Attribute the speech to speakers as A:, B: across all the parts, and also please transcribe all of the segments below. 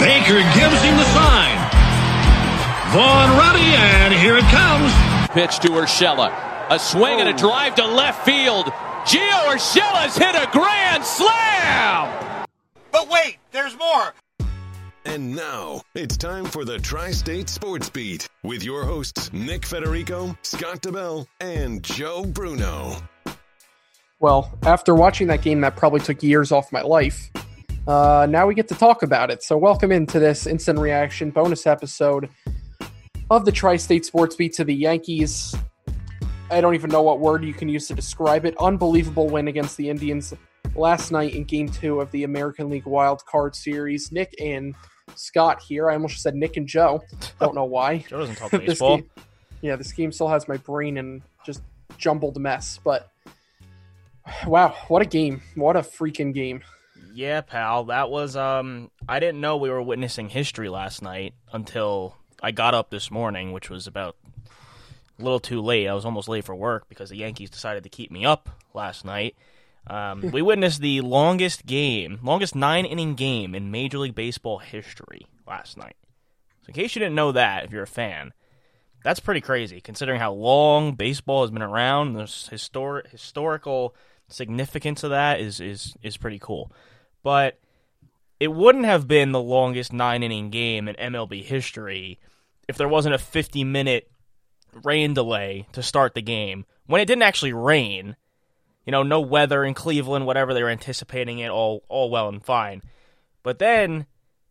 A: Baker gives him the sign. Vaughn ready, and here it comes.
B: Pitch to Urshela. A swing and a drive to left field. Gio Urshela's hit a grand slam!
C: But wait, there's more.
D: And now, it's time for the Tri-State Sports Beat with your hosts, Nick Federico, Scott DeBell, and Joe Bruno.
E: Well, after watching that game that probably took years off my life, now we get to talk about it. So welcome into this instant reaction bonus episode of the Tri-State Sports Beat to the Yankees. I don't even know what word you can use to describe it. Unbelievable win against the Indians last night in Game 2 of the American League Wild Card Series. Nick and Scott here. I almost said Nick and Joe. Don't know why.
F: Joe doesn't talk baseball.
E: This game still has my brain in just jumbled mess. But wow, what a game. What a freaking game.
F: Yeah, pal. That was, I didn't know we were witnessing history last night until I got up this morning, which was about a little too late. I was almost late for work because the Yankees decided to keep me up last night. We witnessed the longest 9-inning game in Major League Baseball history last night. So in case you didn't know that, if you're a fan, that's pretty crazy considering how long baseball has been around. The historical significance of that is pretty cool. But it wouldn't have been the longest 9-inning game in MLB history if there wasn't a 50-minute rain delay to start the game when it didn't actually rain. You know, no weather in Cleveland, whatever they were anticipating it, all well and fine. But then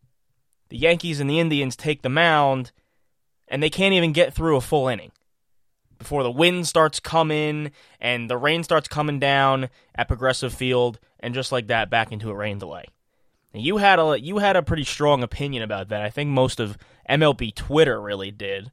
F: the Yankees and the Indians take the mound, and they can't even get through a full inning before the wind starts coming and the rain starts coming down at Progressive Field, and just like that, back into a rain delay. And you had a pretty strong opinion about that. I think most of MLB Twitter really did.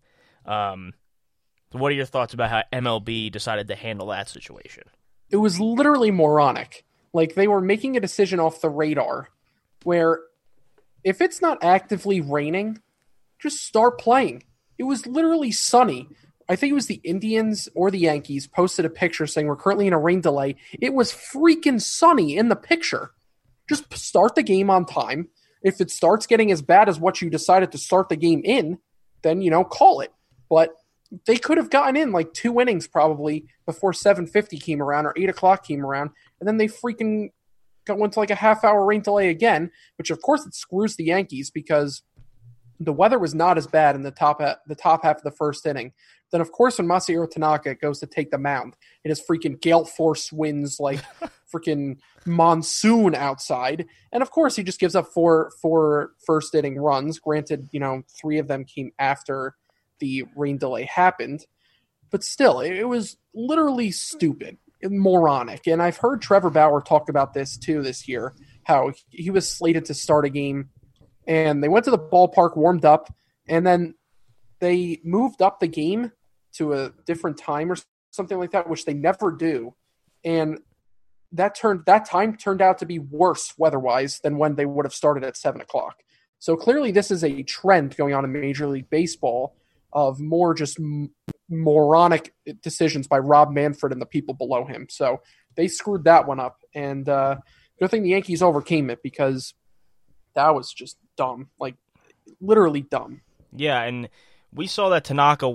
F: What are your thoughts about how MLB decided to handle that situation?
E: It was literally moronic. Like, they were making a decision off the radar where if it's not actively raining, just start playing. It was literally sunny. I think it was the Indians or the Yankees posted a picture saying we're currently in a rain delay. It was freaking sunny in the picture. Just start the game on time. If it starts getting as bad as what you decided to start the game in, then, call it. But they could have gotten in like 2 innings probably before 7:50 came around or 8 o'clock came around, and then they freaking go into like a half-hour rain delay again, which of course it screws the Yankees because the weather was not as bad in the top half of the first inning. Then of course when Masahiro Tanaka goes to take the mound, it is freaking gale force winds like freaking monsoon outside, and of course he just gives up four first inning runs. Granted, 3 of them came after the rain delay happened, but still, it was literally stupid and moronic. And I've heard Trevor Bauer talk about this too this year, how he was slated to start a game, and they went to the ballpark, warmed up, and then they moved up the game to a different time or something like that, which they never do. And that time turned out to be worse weather-wise than when they would have started at 7 o'clock. So clearly this is a trend going on in Major League Baseball of more just moronic decisions by Rob Manfred and the people below him. So they screwed that one up. And good thing the Yankees overcame it because that was just dumb. Like, literally dumb.
F: Yeah, and we saw that Tanaka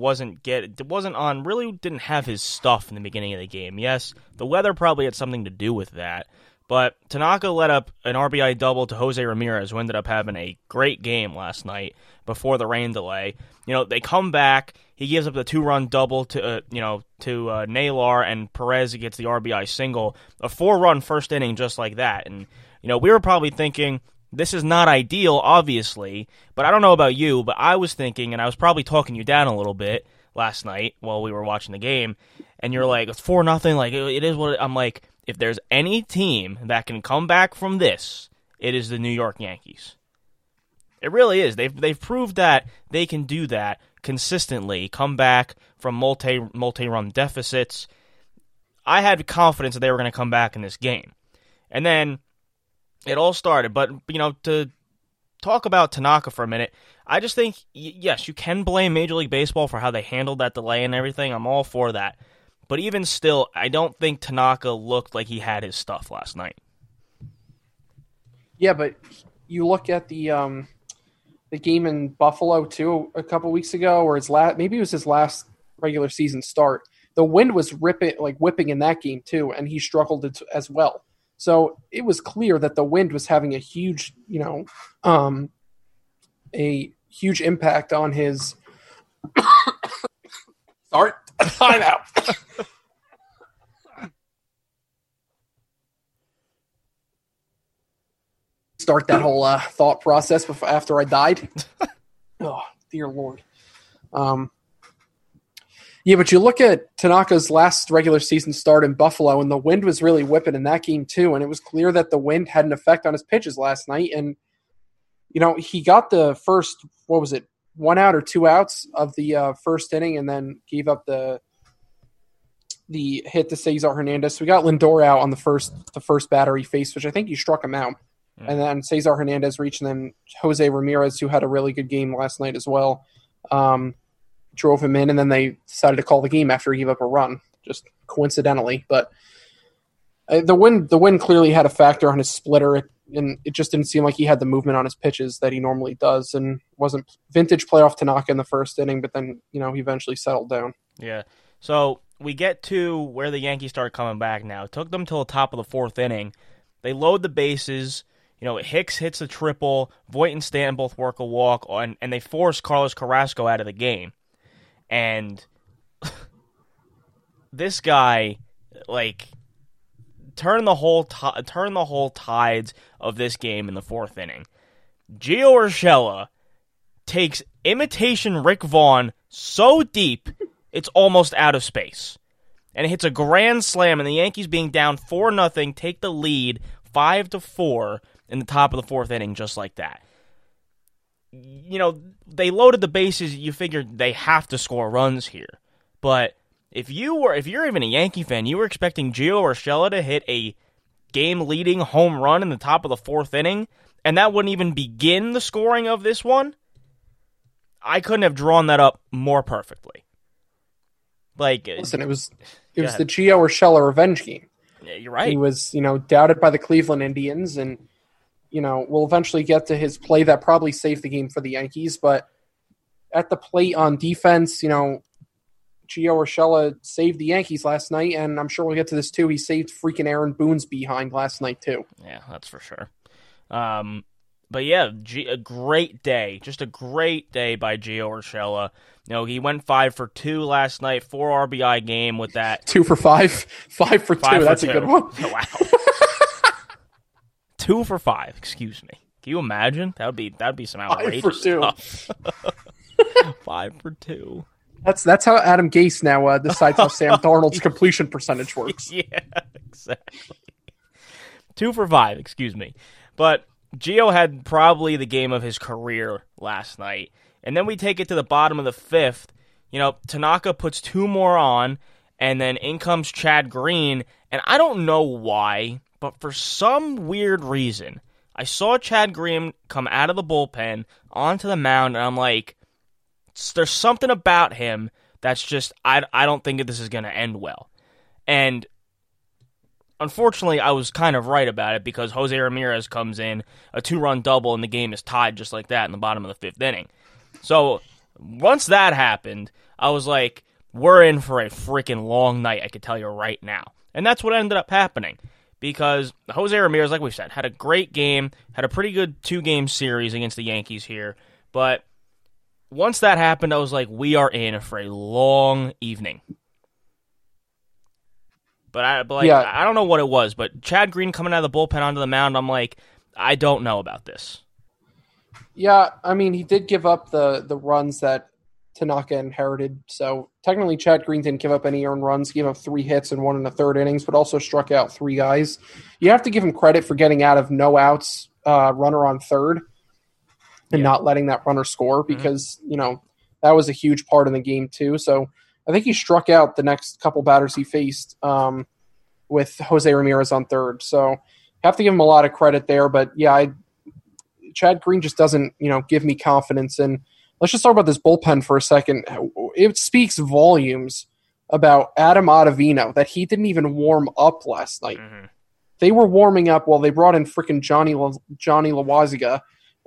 F: didn't have his stuff in the beginning of the game. Yes, the weather probably had something to do with that. But Tanaka let up an RBI double to Jose Ramirez, who ended up having a great game last night before the rain delay. They come back. He gives up the 2-run double to Naylor, and Perez gets the RBI single. A 4-run first inning just like that. And, we were probably thinking, this is not ideal, obviously. But I don't know about you, but I was thinking, and I was probably talking you down a little bit last night while we were watching the game. And you're like, it's 4-0. Like, it is what I'm like, if there's any team that can come back from this, it is the New York Yankees. It really is. They've proved that they can do that consistently, come back from multi-run deficits. I had confidence that they were going to come back in this game. And then it all started. But, to talk about Tanaka for a minute, I just think, yes, you can blame Major League Baseball for how they handled that delay and everything. I'm all for that. But even still, I don't think Tanaka looked like he had his stuff last night.
E: Yeah, but you look at the the game in Buffalo too a couple weeks ago, or maybe it was his last regular season start. The wind was whipping in that game too, and he struggled as well. So it was clear that the wind was having a huge, a huge impact on his. Sorry, time out. Start that whole thought process after I died. Oh, dear Lord. Yeah, but you look at Tanaka's last regular season start in Buffalo, and the wind was really whipping in that game too, and it was clear that the wind had an effect on his pitches last night. And, he got the first, 1 out or 2 outs of the first inning, and then gave up the hit to Cesar Hernandez. So we got Lindor out on the first batter he faced, which I think he struck him out. And then Cesar Hernandez reached, and then Jose Ramirez, who had a really good game last night as well, drove him in, and then they decided to call the game after he gave up a run, just coincidentally. But the wind clearly had a factor on his splitter, and it just didn't seem like he had the movement on his pitches that he normally does, and wasn't vintage playoff Tanaka in the first inning, but then, he eventually settled down.
F: Yeah. So we get to where the Yankees start coming back now. It took them till the top of the fourth inning. They load the bases. Hicks hits a triple, Voit and Stanton both work a walk, and they force Carlos Carrasco out of the game. And this guy, turned the whole tides of this game in the fourth inning. Gio Urshela takes imitation Rick Vaughn so deep, it's almost out of space. And it hits a grand slam, and the Yankees, being down 4-0, take the lead 5-4 in the top of the fourth inning, just like that. They loaded the bases. You figured they have to score runs here. But if you're even a Yankee fan, you were expecting Gio Urshela to hit a game-leading home run in the top of the fourth inning, and that wouldn't even begin the scoring of this one. I couldn't have drawn that up more perfectly.
E: Listen, it was the Gio Urshela revenge game.
F: Yeah, you're right.
E: He was, doubted by the Cleveland Indians, and we'll eventually get to his play that probably saved the game for the Yankees. But at the plate on defense, Gio Urshela saved the Yankees last night, and I'm sure we'll get to this too. He saved freaking Aaron Boone's behind last night too.
F: Yeah, that's for sure. But yeah, a great day. Just a great day by Gio Urshela. He went 5 for 2 last night, 4 RBI game with that.
E: 2 for 5? 5 for 2. That's a good one.
F: Oh, wow. 2 for 5, excuse me. Can you imagine? That'd be some outrageous
E: 5 for 2.
F: Stuff. 5 for 2.
E: That's how Adam Gase now decides how Sam Darnold's completion percentage works.
F: Yeah, exactly. 2 for 5, excuse me. But Gio had probably the game of his career last night. And then we take it to the bottom of the fifth. Tanaka puts 2 more on, and then in comes Chad Green. And I don't know why, but for some weird reason, I saw Chad Green come out of the bullpen onto the mound, and I'm like, there's something about him that's just, I don't think that this is going to end well. And unfortunately, I was kind of right about it, because Jose Ramirez comes in, a 2-run double, and the game is tied just like that in the bottom of the fifth inning. So once that happened, I was like, we're in for a freaking long night, I could tell you right now. And that's what ended up happening, because Jose Ramirez, like we said, had a great game, had a pretty good 2-game series against the Yankees here. But once that happened, I was like, we are in for a long evening. But I don't know what it was, but Chad Green coming out of the bullpen onto the mound, I'm like, I don't know about this.
E: Yeah, I mean, he did give up the runs that Tanaka inherited. So technically, Chad Green didn't give up any earned runs. He gave up 3 hits and 1 in the third innings, but also struck out 3 guys. You have to give him credit for getting out of no outs, runner on third, and not letting that runner score, because, that was a huge part in the game too. So I think he struck out the next couple batters he faced with Jose Ramirez on third. So have to give him a lot of credit there. But yeah, Chad Green just doesn't, give me confidence. And let's just talk about this bullpen for a second. It speaks volumes about Adam Ottavino that he didn't even warm up last night. Mm-hmm. They were warming up while they brought in freaking Johnny Loaisiga,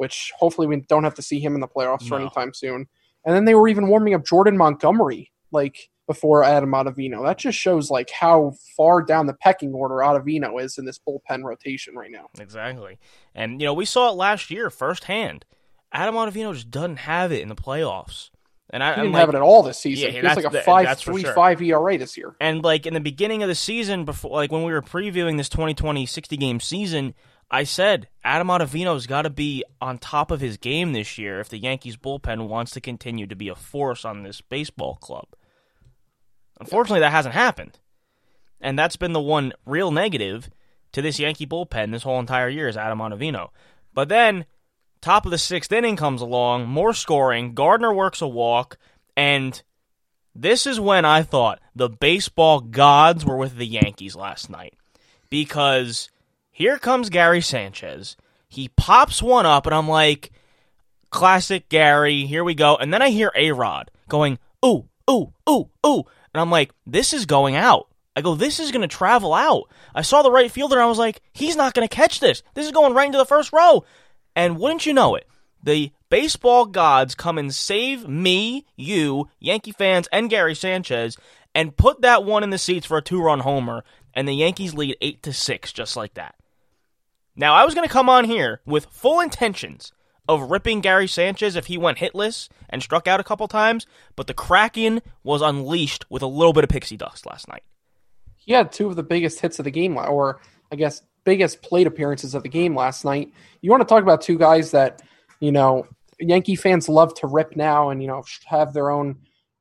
E: which hopefully we don't have to see him in the playoffs for
F: No.
E: anytime soon. And then they were even warming up Jordan Montgomery, like, before Adam Ottavino. That just shows, like, how far down the pecking order Ottavino is in this bullpen rotation right now.
F: Exactly. And, we saw it last year firsthand. Adam Ottavino just doesn't have it in the playoffs. And
E: He didn't have it at all this season.
F: Yeah,
E: he has like a
F: that's for sure.
E: 5.35 ERA this year.
F: And, like, in the beginning of the season, before, like, when we were previewing this 2020 60-game season, I said Adam Ottavino's got to be on top of his game this year if the Yankees bullpen wants to continue to be a force on this baseball club. Unfortunately, that hasn't happened. And that's been the one real negative to this Yankee bullpen this whole entire year is Adam Ottavino. But then, top of the sixth inning comes along, more scoring, Gardner works a walk, and this is when I thought the baseball gods were with the Yankees last night. Because here comes Gary Sanchez. He pops one up, and I'm like, classic Gary, here we go. And then I hear A-Rod going, ooh, ooh, ooh, ooh. And I'm like, this is going out. I go, this is going to travel out. I saw the right fielder, and I was like, he's not going to catch this. This is going right into the first row. And wouldn't you know it, the baseball gods come and save me, you, Yankee fans, and Gary Sanchez, and put that one in the seats for a 2-run homer, and the Yankees lead 8-6 just like that. Now, I was going to come on here with full intentions of ripping Gary Sanchez if he went hitless and struck out a couple times, but the Kraken was unleashed with a little bit of pixie dust last night.
E: He had two of the biggest hits of the game, or I guess biggest plate appearances of the game last night. You want to talk about two guys that, Yankee fans love to rip now and, have their own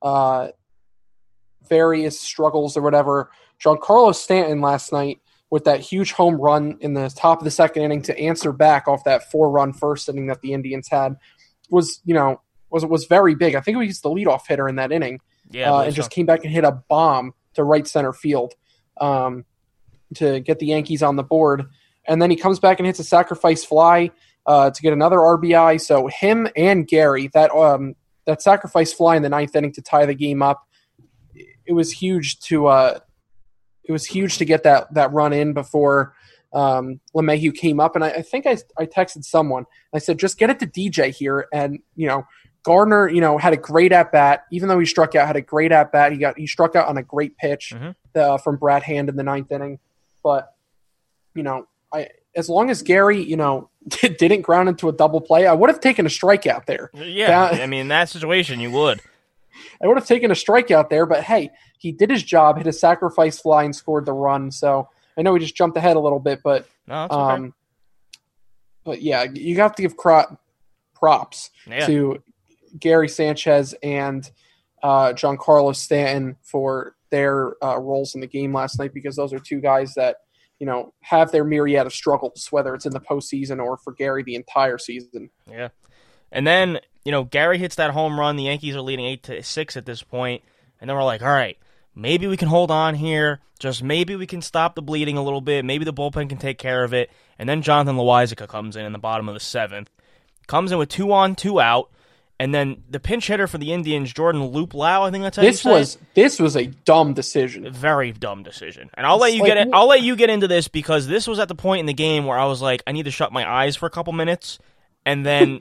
E: various struggles or whatever. Giancarlo Stanton last night with that huge home run in the top of the second inning to answer back off that 4-run first inning that the Indians had was very big. I think he was the leadoff hitter in that inning.
F: Yeah,
E: and just came back and hit a bomb to right center field to get the Yankees on the board. And then he comes back and hits a sacrifice fly to get another RBI. So him and Gary, that sacrifice fly in the ninth inning to tie the game up, it was huge to get that run in before LeMahieu came up. And I think I texted someone. I said, just get it to DJ here. And, Gardner, had a great at-bat. Even though he struck out, had a great at-bat. He struck out on a great pitch from Brad Hand in the ninth inning. But, as long as Gary, didn't ground into a double play, I would have taken a strikeout there.
F: Yeah, in that situation, you would.
E: I would have taken a strikeout there, but hey, he did his job, hit a sacrifice fly, and scored the run. So I know we just jumped ahead a little bit, but
F: no, that's okay.
E: But yeah, you have to give props to Gary Sanchez and Giancarlo Stanton for their roles in the game last night, because those are two guys that have their myriad of struggles, whether it's in the postseason or for Gary the entire season.
F: Yeah, and then Gary hits that home run. The Yankees are leading 8-6 at this point, and then we're like, all right, maybe we can hold on here. Just maybe we can stop the bleeding a little bit. Maybe the bullpen can take care of it. And then Jonathan Loáisiga comes in the bottom of the seventh, comes in with 2 on, 2 out. And then the pinch hitter for the Indians, Jordan Luplow, I think that's how you say it.
E: This was a dumb decision.
F: A very dumb decision. And I'll let you get into this, because this was at the point in the game where I was like, I need to shut my eyes for a couple minutes. And then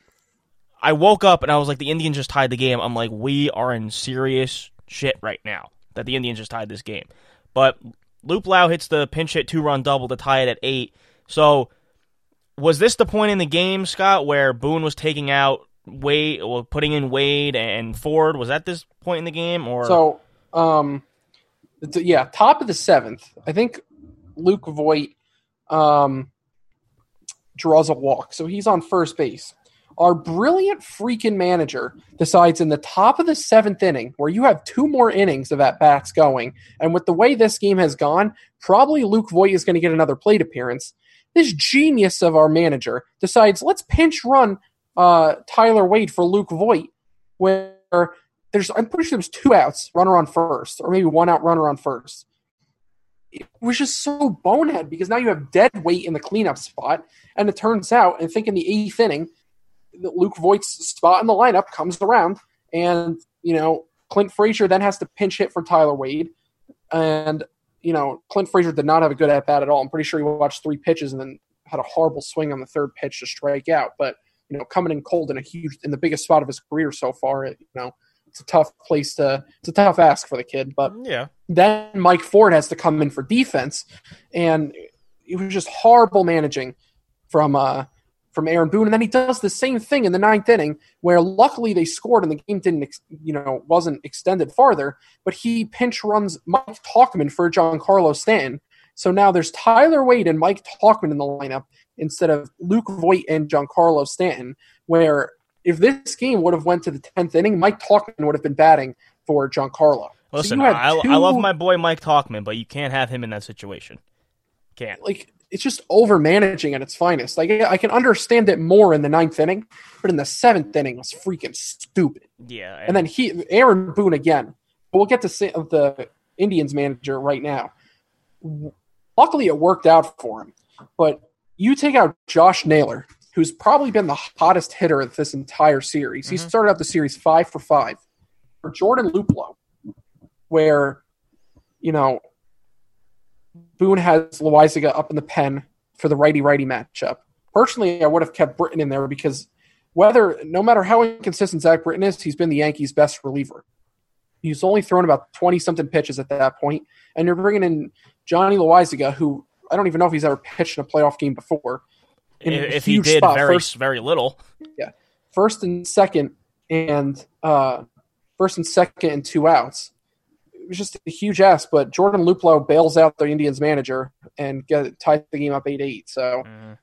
F: I woke up and I was like, the Indians just tied the game. I'm like, we are in serious shit right now that the Indians just tied this game. But Luplow hits the pinch hit 2-run double to tie it at 8. So was this the point in the game, Scott, where Boone was taking out Wade, or putting in Wade and Ford? Was that this point in the game? Or
E: so, top of the seventh, I think Luke Voit draws a walk, so he's on first base. Our brilliant freaking manager decides in the top of the seventh inning, where you have 2 more innings of at-bats going, and with the way this game has gone, probably Luke Voit is going to get another plate appearance. This genius of our manager decides, let's pinch run Tyler Wade for Luke Voit, where I'm pretty sure there's 2 outs, runner on first, or maybe 1 out, runner on first. It was just so bonehead, because now you have dead weight in the cleanup spot, and it turns out, I think in the 8th inning, Luke Voigt's spot in the lineup comes around, and Clint Frazier then has to pinch hit for Tyler Wade, and Clint Frazier did not have a good at bat at all. I'm pretty sure he watched 3 pitches and then had a horrible swing on the 3rd pitch to strike out. But coming in cold in the biggest spot of his career so far. It's a tough it's a tough ask for the kid. But
F: yeah,
E: then Mike Ford has to come in for defense, and it was just horrible managing from Aaron Boone. And then he does the same thing in the ninth inning, where luckily they scored and the game wasn't extended farther. But he pinch runs Mike Tauchman for Giancarlo Stanton. So now there's Tyler Wade and Mike Tauchman in the lineup instead of Luke Voit and Giancarlo Stanton, where if this game would have went to the 10th inning, Mike Tauchman would have been batting for Giancarlo.
F: Listen, I love my boy Mike Tauchman, but you can't have him in that situation. Can't.
E: It's just over-managing at its finest. I can understand it more in the ninth inning, but in the 7th inning, it was freaking stupid.
F: Yeah.
E: And then Aaron Boone again. We'll get to the Indians manager right now. Luckily, it worked out for him. But you take out Josh Naylor, who's probably been the hottest hitter of this entire series. Mm-hmm. He started out the series 5 for 5. For Jordan Luplow, where, Boone has Loizaga up in the pen for the righty-righty matchup. Personally, I would have kept Britton in there because no matter how inconsistent Zach Britton is, he's been the Yankees' best reliever. He's only thrown about 20-something pitches at that point, and you're bringing in Johnny Loizaga, who I don't even know if he's ever pitched in a playoff game before.
F: If he did, very little.
E: Yeah, first and second and 2 outs. It was just a huge ask, but Jordan Luplow bails out the Indians manager and ties the game up 8-8. So,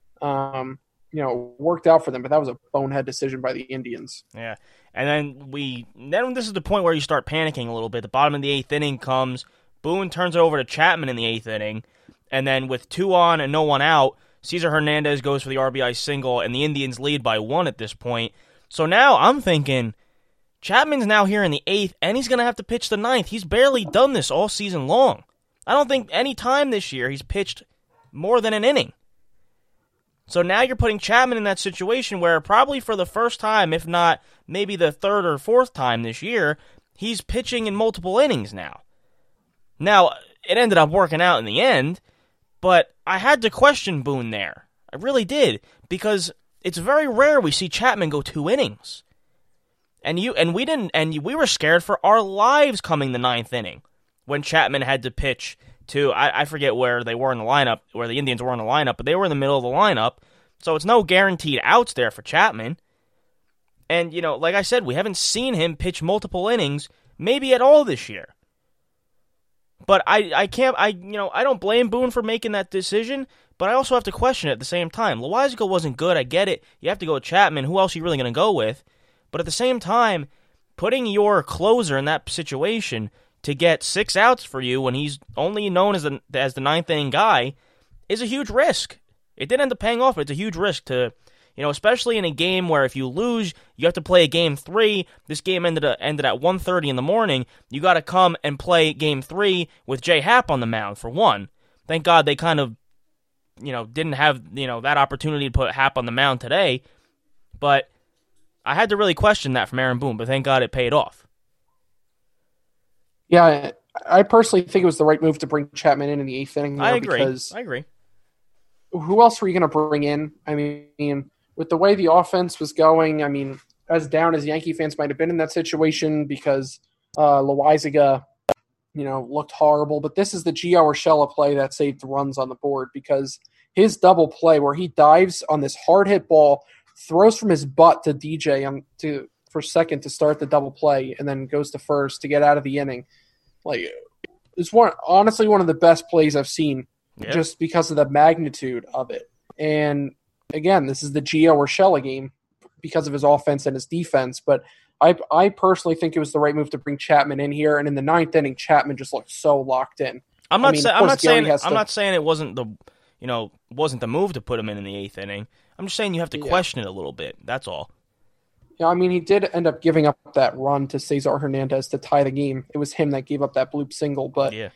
E: worked out for them, but that was a bonehead decision by the Indians.
F: Yeah, and then this is the point where you start panicking a little bit. The bottom of the 8th inning comes. Boone turns it over to Chapman in the 8th inning, and then with 2 on and no one out, Cesar Hernandez goes for the RBI single, and the Indians lead by 1 at this point. So now I'm thinking, Chapman's now here in the 8th, and he's going to have to pitch the 9th. He's barely done this all season long. I don't think any time this year he's pitched more than an inning. So now you're putting Chapman in that situation where probably for the first time, if not maybe the 3rd or 4th time this year, he's pitching in multiple innings now. Now, it ended up working out in the end, but I had to question Boone there. I really did, because it's very rare we see Chapman go 2 innings. And we were scared for our lives coming the 9th inning when Chapman had to pitch to, I forget where they were in the lineup, where the Indians were in the lineup, but they were in the middle of the lineup, so it's no guaranteed outs there for Chapman. And, like I said, we haven't seen him pitch multiple innings, maybe at all this year. But I don't blame Boone for making that decision, but I also have to question it at the same time. Loizaga wasn't good, I get it. You have to go with Chapman. Who else are you really going to go with? But at the same time, putting your closer in that situation to get 6 outs for you when he's only known as the 9th inning guy is a huge risk. It did end up paying off, but it's a huge risk to, especially in a game where if you lose, you have to play a game 3. This game ended at 1:30 in the morning. You got to come and play game 3 with Jay Happ on the mound for 1. Thank God they kind of, didn't have, that opportunity to put Happ on the mound today. But I had to really question that from Aaron Boone, but thank God it paid off.
E: Yeah, I personally think it was the right move to bring Chapman in the 8th inning.
F: I agree.
E: Who else were you going to bring in? I mean, with the way the offense was going, as down as Yankee fans might have been in that situation because Loizaga, looked horrible. But this is the Gio Urshela play that saved the runs on the board because his double play where he dives on this hard hit ball, throws from his butt to DJ for second to start the double play, and then goes to first to get out of the inning. It's honestly one of the best plays I've seen, just because of the magnitude of it. And again, this is the Gio Urshela game because of his offense and his defense. But I personally think it was the right move to bring Chapman in here. And in the 9th inning, Chapman just looked so locked in.
F: I'm not saying it wasn't the move to put him in the 8th inning. I'm just saying you have to question it a little bit. That's all.
E: Yeah, he did end up giving up that run to Cesar Hernandez to tie the game. It was him that gave up that bloop single, but it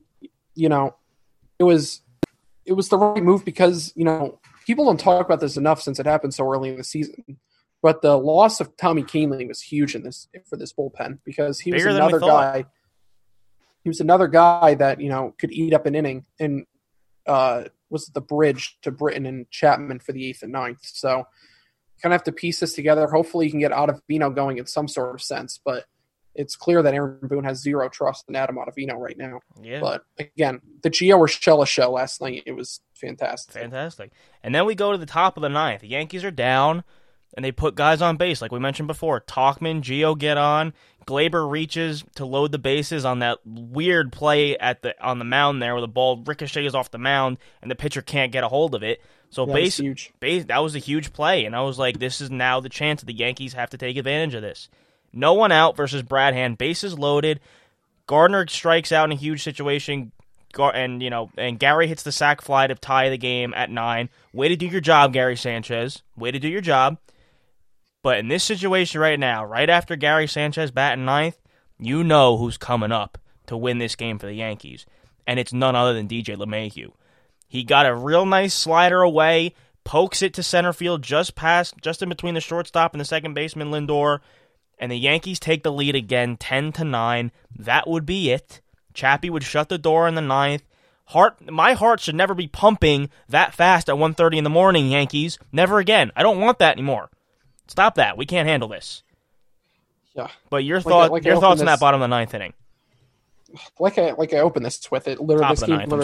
E: was the right move because people don't talk about this enough since it happened so early in the season. But the loss of Tommy Kahnle was huge for this bullpen because he was another guy. He was another guy that could eat up an inning and was the bridge to Britton and Chapman for the 8th and 9th. So kind of have to piece this together. Hopefully, you can get Ottavino going in some sort of sense, but it's clear that Aaron Boone has zero trust in Adam Ottavino right now.
F: Yeah.
E: But again, the Gio Urshela show last night, it was fantastic.
F: Fantastic. And then we go to the top of the ninth. The Yankees are down, and they put guys on base, like we mentioned before. Tauchman, Gio get on. Glaber reaches to load the bases on that weird play on the mound there where the ball ricochets off the mound and the pitcher can't get a hold of it. So
E: Yeah, huge.
F: that was a huge play, and I was like, this is now the chance that the Yankees have to take advantage of this. No one out versus Brad Hand. Bases loaded. Gardner strikes out in a huge situation, and Gary hits the sac fly to tie the game at 9. Way to do your job, Gary Sanchez. Way to do your job. But in this situation right now, right after Gary Sanchez batting 9th, you know who's coming up to win this game for the Yankees, and it's none other than DJ LeMahieu. He got a real nice slider away, pokes it to center field just in between the shortstop and the second baseman Lindor, and the Yankees take the lead again 10-9. That would be it. Chappie would shut the door in the 9th. My heart should never be pumping that fast at 1:30 in the morning, Yankees. Never again. I don't want that anymore. Stop that. We can't handle this.
E: Yeah.
F: But your thoughts in that bottom of the 9th inning.
E: Like I opened this with it. Literally,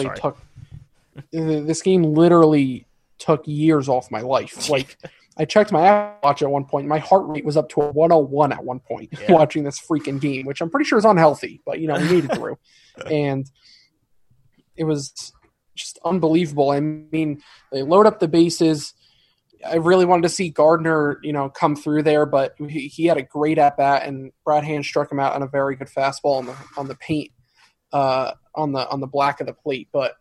F: This game
E: literally took years off my life. Like, I checked my Apple Watch at one point. My heart rate was up to a 101 at one point watching this freaking game, which I'm pretty sure is unhealthy, but, we made it through. And it was just unbelievable. I mean, they load up the bases. I really wanted to see Gardner, come through there, but he had a great at-bat, and Brad Hand struck him out on a very good fastball on the paint, on the black of the plate. But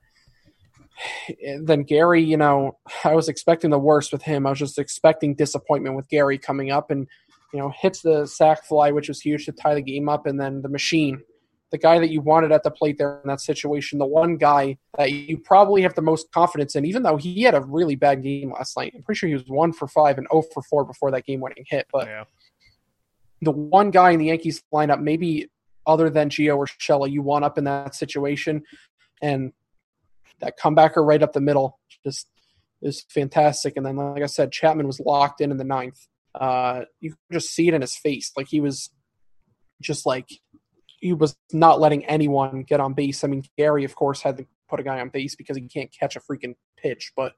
E: then Gary, I was expecting the worst with him. I was just expecting disappointment with Gary coming up and, hits the sac fly, which was huge to tie the game up. And then the machine, the guy that you wanted at the plate there in that situation, the one guy that you probably have the most confidence in, even though he had a really bad game last night. I'm pretty sure he was 1 for 5 and 0 for 4 before that game-winning hit. But the one guy in the Yankees lineup, maybe other than Gio Urshela, you want up in that situation. And that comebacker right up the middle just is fantastic. And then, like I said, Chapman was locked in the 9th. You could just see it in his face. Like, he was just like, he was not letting anyone get on base. I mean, Gary, of course, had to put a guy on base because he can't catch a freaking pitch. But,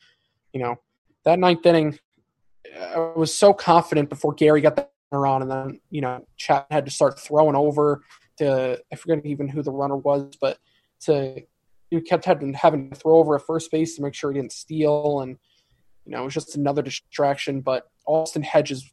E: that 9th inning, I was so confident before Gary got the runner on. And then, Chapman had to start throwing over to, I forget even who the runner was, but he kept having to throw over at first base to make sure he didn't steal. And, it was just another distraction. But Austin Hedges,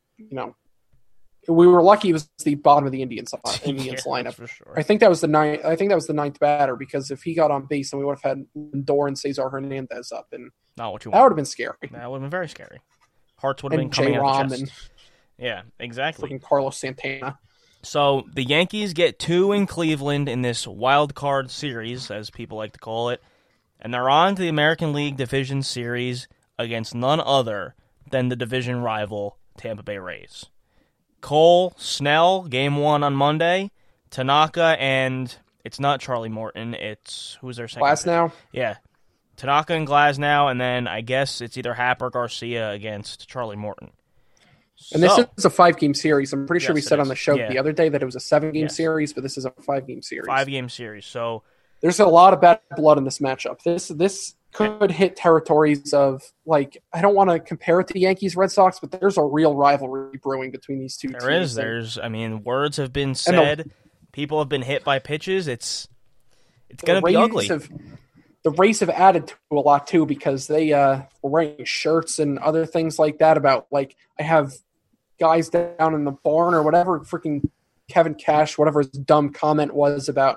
E: we were lucky it was the bottom of the Indians lineup.
F: For sure.
E: I think that was the 9th batter, because if he got on base, then we would have had Lindor and Cesar Hernandez up, and
F: not what you
E: that
F: want.
E: would have been scary.
F: That would have been very scary. Hearts would have been
E: And
F: coming out of the
E: J-Rom
F: chest. Yeah, exactly.
E: Freaking Carlos Santana.
F: So the Yankees get 2 in Cleveland in this wild card series, as people like to call it, and they're on to the American League Division Series against none other than the division rival Tampa Bay Rays. Cole, Snell, game 1 on Monday. Tanaka and it's not Charlie Morton. It's who's their second?
E: Glasnow?
F: Yeah, Tanaka and Glasnow, and then I guess it's either Happ or Garcia against Charlie Morton.
E: And this is a 5-game series. I'm pretty sure we
F: Yes,
E: said
F: it
E: on the
F: is.
E: show
F: Yeah.
E: the other day that it was a 7-game
F: Yes.
E: series, but this is a 5-game series.
F: 5-game series. So
E: There's a lot of bad blood in this matchup. This could hit territories of, like, I don't want to compare it to the Yankees-Red Sox, but there's a real rivalry brewing between these two teams.
F: there is. Words have been said. People have been hit by pitches. It's going to be ugly.
E: The Rays have added to a lot, too, because they were wearing shirts and other things like that about, like, I have guys down in the barn or whatever freaking Kevin Cash, whatever his dumb comment was about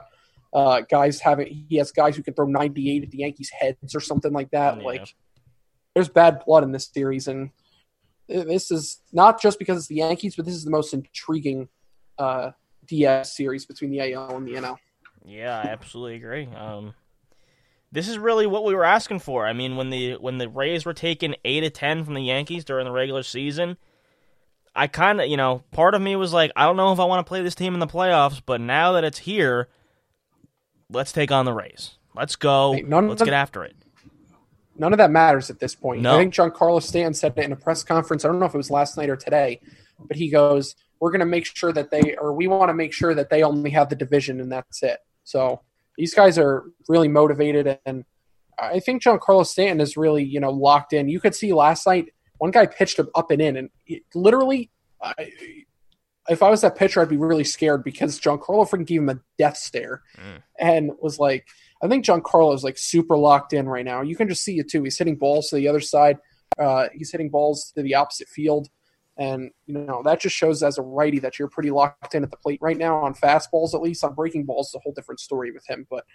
E: he has guys who can throw 98 at the Yankees' heads or something like that.
F: Yeah.
E: Like, there's bad blood in this series, and this is not just because it's the Yankees, but this is the most intriguing DS series between the AL and the NL.
F: Yeah, I absolutely agree. This is really what we were asking for. I mean, when the Rays were taking 8 of 10 from the Yankees during the regular season, I kind of, part of me was like, I don't know if I want to play this team in the playoffs, but now that it's here, let's take on the Rays. Let's go. Let's get after it.
E: none of that matters at this point.
F: No.
E: I think Giancarlo Stanton said it in a press conference. I don't know if it was last night or today, but he goes, we're going to make sure that we want to make sure that they only have the division and that's it. So these guys are really motivated, and I think Giancarlo Stanton is really, locked in. You could see last night, one guy pitched him up and in, and literally, if I was that pitcher, I'd be really scared because Giancarlo freaking gave him a death stare and was like, I think Giancarlo is like super locked in right now. You can just see it too. He's hitting balls to the other side. He's hitting balls to the opposite field. And, that just shows as a righty that you're pretty locked in at the plate right now on fastballs, at least. On breaking balls, it's a whole different story with him. But,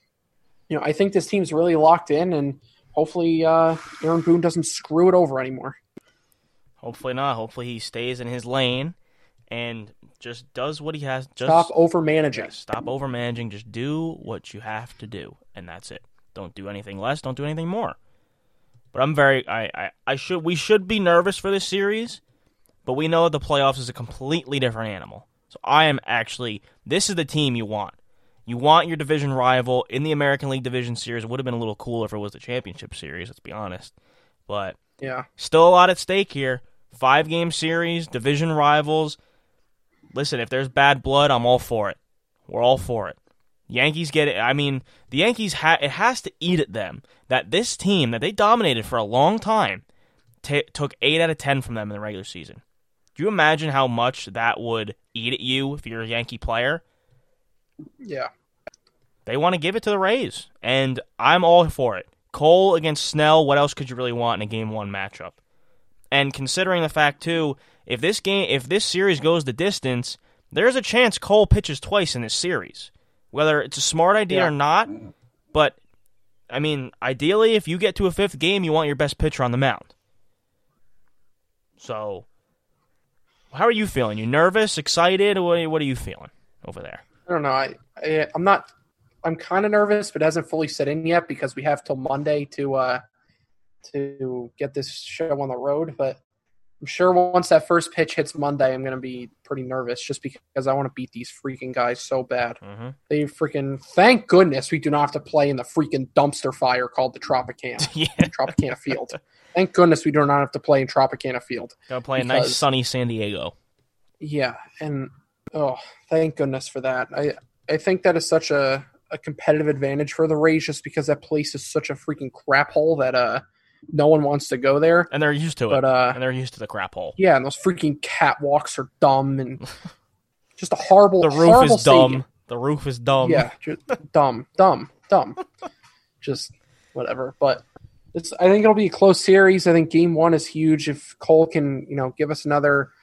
E: I think this team's really locked in, and hopefully Aaron Boone doesn't screw it over anymore.
F: Hopefully not. Hopefully he stays in his lane and just does what he has.
E: Stop overmanaging.
F: Stop overmanaging. Just do what you have to do, and that's it. Don't do anything less. Don't do anything more. But we should be nervous for this series, but we know the playoffs is a completely different animal. So this is the team you want. You want your division rival in the American League Division Series. It would have been a little cooler if it was the Championship Series, let's be honest. But
E: yeah,
F: still a lot at stake here. 5-game series, division rivals. Listen, if there's bad blood, I'm all for it. We're all for it. Yankees get it. I mean, the Yankees, it has to eat at them that this team that they dominated for a long time took 8 out of 10 from them in the regular season. Do you imagine how much that would eat at you if you're a Yankee player?
E: Yeah.
F: They want to give it to the Rays, and I'm all for it. Cole against Snell, what else could you really want in a Game 1 matchup? And considering the fact, too, if this series goes the distance, there's a chance Cole pitches twice in this series. Whether it's a smart idea or not, but, I mean, ideally, if you get to a 5th game, you want your best pitcher on the mound. So, how are you feeling? You nervous, excited? What are you feeling over there?
E: I don't know. I'm not. I'm kind of nervous, but it hasn't fully set in yet because we have till Monday to get this show on the road. But I'm sure once that first pitch hits Monday, I'm going to be pretty nervous just because I want to beat these freaking guys so bad.
F: Mm-hmm.
E: They freaking, thank goodness we do not have to play in the freaking dumpster fire called the Tropicana. Tropicana Field. Thank goodness we do not have to play in Tropicana Field.
F: Gotta play in nice sunny San Diego.
E: Yeah, and thank goodness for that. I think that is such a competitive advantage for the Rays just because that place is such a freaking crap hole that no one wants to go there.
F: And they're used to it. And they're used to the crap hole.
E: Yeah, and those freaking catwalks are dumb and just a horrible
F: The roof is
E: stadium.
F: dumb. The roof is dumb.
E: Yeah, just dumb. Just whatever. But I think it'll be a close series. I think Game 1 is huge. If Cole can, give us another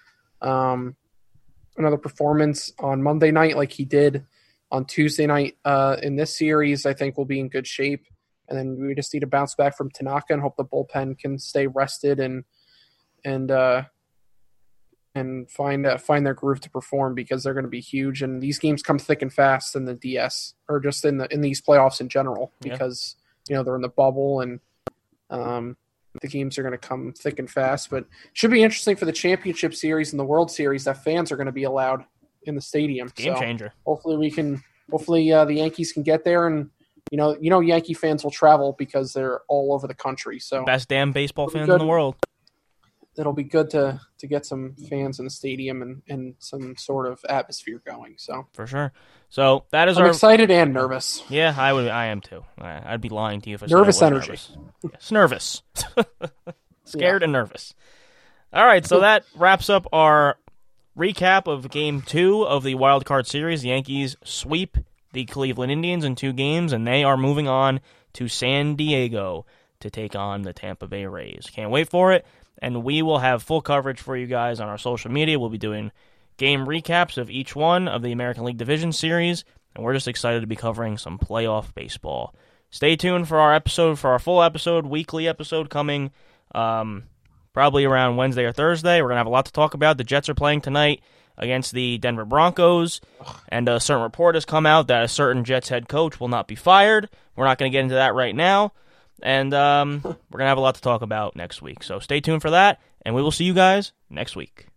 E: performance on Monday night like he did on Tuesday night in this series, I think we'll be in good shape. And then we just need to bounce back from Tanaka and hope the bullpen can stay rested and find their groove to perform because they're going to be huge. And these games come thick and fast in the DS or just in these playoffs in general because they're in the bubble and the games are going to come thick and fast. But it should be interesting for the Championship Series and the World Series that fans are going to be allowed in the stadium.
F: Game changer.
E: Hopefully the Yankees can get there and. Yankee fans will travel because they're all over the country. So
F: best damn baseball fans in the world.
E: It'll be good to get some fans in the stadium and some sort of atmosphere going. So
F: for sure. So that is
E: I'm excited and nervous.
F: Yeah, I am too. I'd be lying to you if I said
E: nervous
F: I was
E: energy.
F: Yes, nervous. Scared and nervous. All right, so that wraps up our recap of Game 2 of the Wild Card Series. The Yankees sweep the Cleveland Indians in 2 games, and they are moving on to San Diego to take on the Tampa Bay Rays. Can't wait for it, and we will have full coverage for you guys on our social media. We'll be doing game recaps of each one of the American League Division Series, and we're just excited to be covering some playoff baseball. Stay tuned for our full episode, weekly episode coming probably around Wednesday or Thursday. We're going to have a lot to talk about. The Jets are playing tonight against the Denver Broncos, and a certain report has come out that a certain Jets head coach will not be fired. We're not going to get into that right now, and we're going to have a lot to talk about next week. So stay tuned for that, and we will see you guys next week.